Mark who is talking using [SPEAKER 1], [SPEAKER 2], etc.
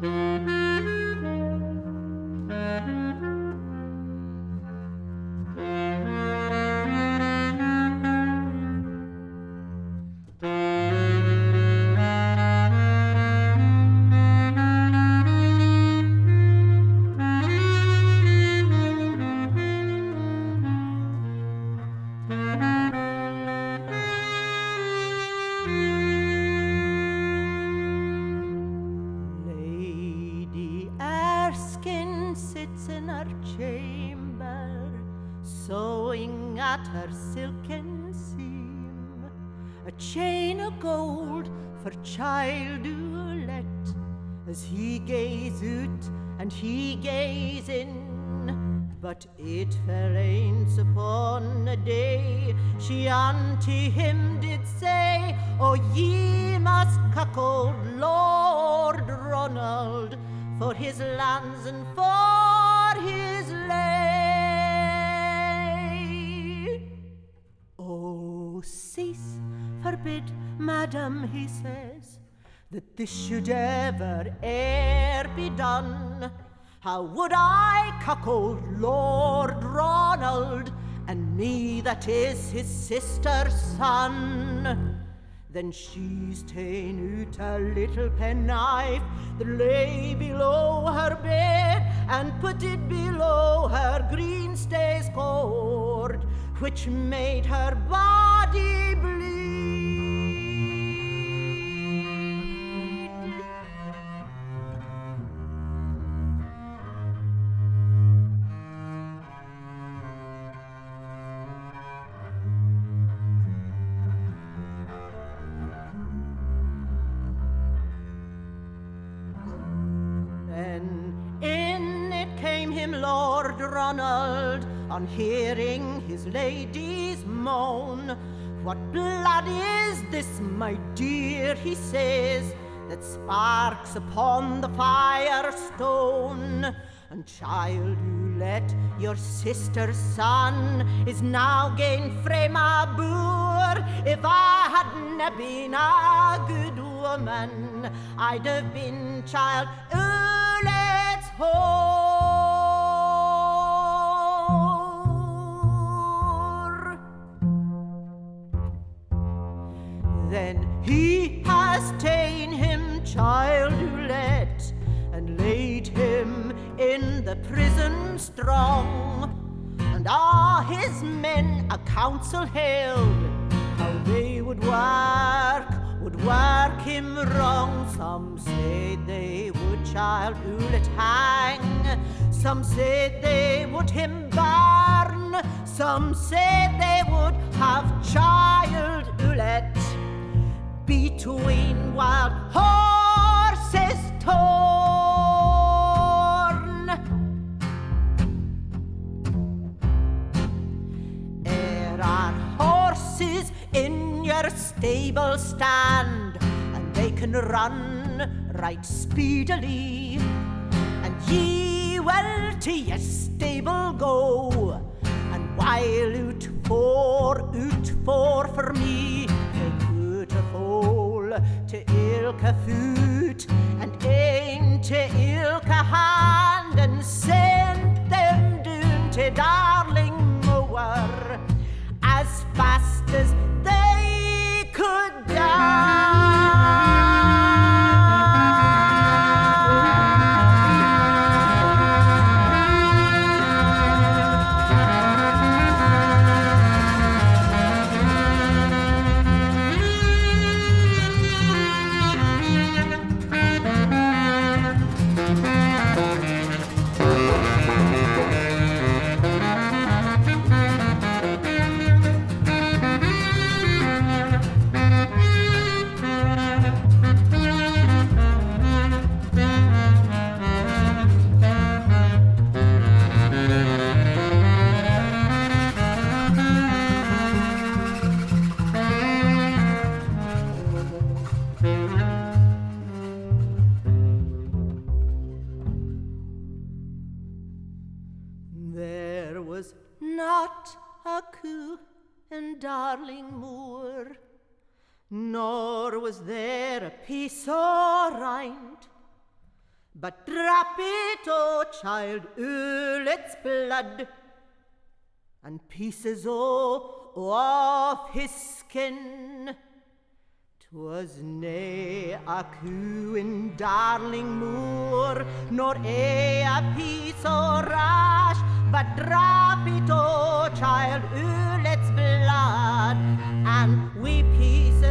[SPEAKER 1] Lady Erskine sits in her chamber, sewing at her silken seam, a chain of gold for Childe Ulette, as he gaze out and he gaze in. But it fell ains upon a day she unto him did say, "O ye must cuckold Lord Ronald for his lands and for his lay." "Oh, cease, forbid, madam," he says, "that this should e'er be done. How would I cuckold Lord Ronald, and me that is his sister's son?" Then she's ta'en out a little penknife that lay below her bed, and put it below her green stay's cord, which made her body bleed. Then in it came him Lord Ronald, on hearing his lady's moan. "What blood is this, my dear," he says, "that sparks upon the firestone? And Childe Ulette, your sister's son, is now gane frae my boor. If I hadna been a good woman, I'd have been Childe Ulette's whore." Then he has ta'en him Childe Ulette, and laid him in the prison strong. And all his men a council held, how they would work him wrong. Some said they would Childe Ulette hang, some said they would him burn, some said they would have Childe Ulette between wild horses torn. Are horses in your stable stand, and they can run right speedily, and ye will to your stable go, and while out for me, they put a foal to ilka foot, and aim to ilka hand, and send them down to Darling Moor as fast as they could There was not a coo in Darling Moor, nor was there a piece o' rind, But drop it, oh child, all its blood, and pieces, oh, of his skin. 'Twas nae a cooing darling moor, nor a piece o' rash, but drop it, oh child, all its blood, and we piece